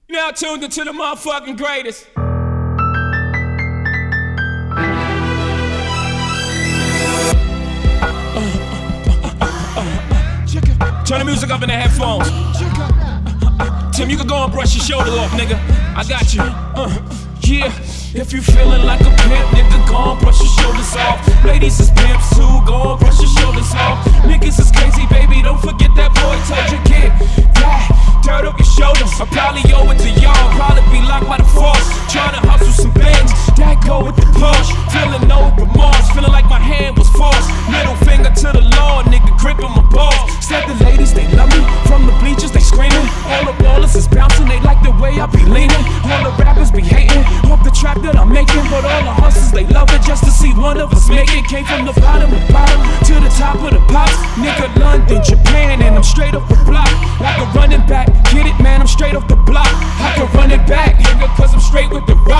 Now tuned into the motherfucking greatest. Turn the music up in the headphones. Tim, you can go and brush your shoulder off, nigga. I got you. Yeah, if you feeling like a pimp, nigga, go and brush your shoulders off. Ladies is pimps too, go and brush your shoulders off. Niggas is crazy, baby, don't forget that boy told you, kid. Dirt up your shoulders, I probably owe it to y'all. Probably be locked by the force, trying to hustle some things. That go with the push, feeling no remorse, feeling like my hand was forced. Middle finger to the Lord, nigga, gripping my balls. Said the ladies, they love me, from the bleachers, they screaming. All the ballers is bouncing, they like the way I be leaning. All the rappers be hating, off the track that I'm making. But all the hustlers, they love it just to see one of us make it. Came from the bottom to the top of the pops. Nigga, London, Japan, and I'm straight up the block. Like a running back, get it, man, I'm straight off the block. I can run it back, nigga, cause I'm straight with the rock.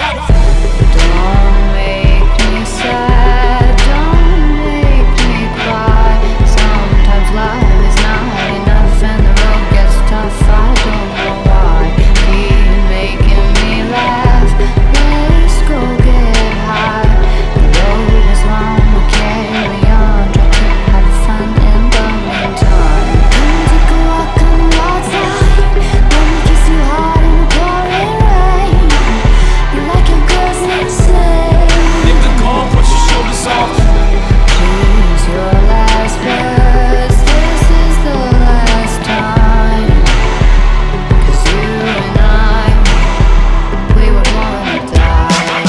Don't make me sad, don't make me cry. Sometimes life is not enough and the road gets tough. I don't know why. Keep making me laugh. Let's go get high. The road is long, we'll carry on. Try to have fun in the meantime. Come take a walk on the wild side. Let me kiss you hard in the pouring rain. You like your girls insane. Nigga, go and brush your shoulders off. Please, your last words. This is the last time. Cause you and I, we would wanna die.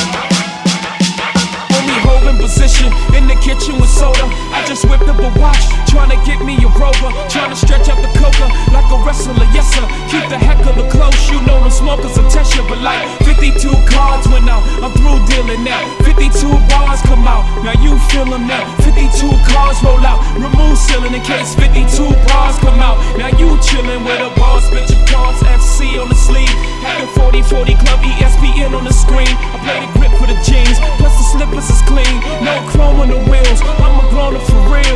Only holding position in the kitchen with soda. I just whipped up a watch, trying to get me a Rover. Trying to stretch out the coca like a wrestler, yes sir. Keep the heck of the close, you know them smokers will test you. But like 52 cards went out, I'm through dealing now. 52 bars come out, now you feel them now. 52 cars roll out, remove ceiling in case 52 bars come out. Now you chillin' with a boss, spit your cards, FC on the sleeve. Having 40-40 club, ESPN on the screen. I play the grip for the jeans, plus the slippers is clean. No chrome on the wheels, I'm a grown up for real.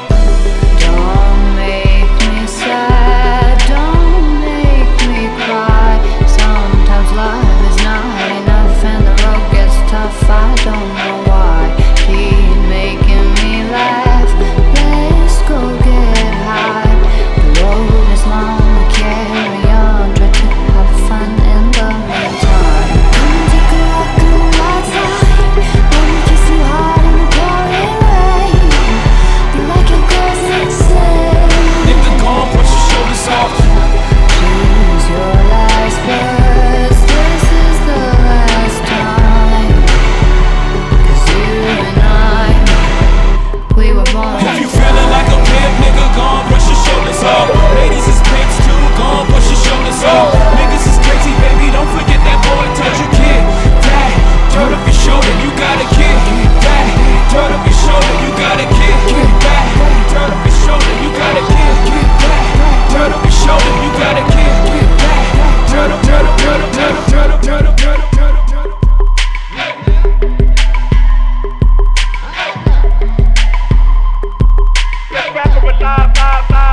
Don't make me sad, don't make me cry. Sometimes life is not enough and the road gets tough. I don't know why. Keep making me laugh. Let's go get high. The road is long, we carry on. Try to have fun in the meantime. Come take a walk on the wild side. Let me kiss you hard in the pouring rain. You like your girls insane. Nigga, go and brush your shoulders off. Choose your last words. This is the last time. Cause you and I, we were born. If you feeling like a pimp, nigga, go and brush your shoulders off. Ladies is pimps too, go and brush your shoulders off. Niggas is crazy, baby, don't forget that boy told you, kid. That dirt up your shoulder, you got a kid. That dirt up your shoulder, you got a kid. That dirt up your shoulder, you got a kid. That dirt up your shoulder, you got a kid. That dirt up, dirt up, dirt up, dirt up, dirt up, dirt up, dirt up, dirt up, dirt up. Let's rap it with live.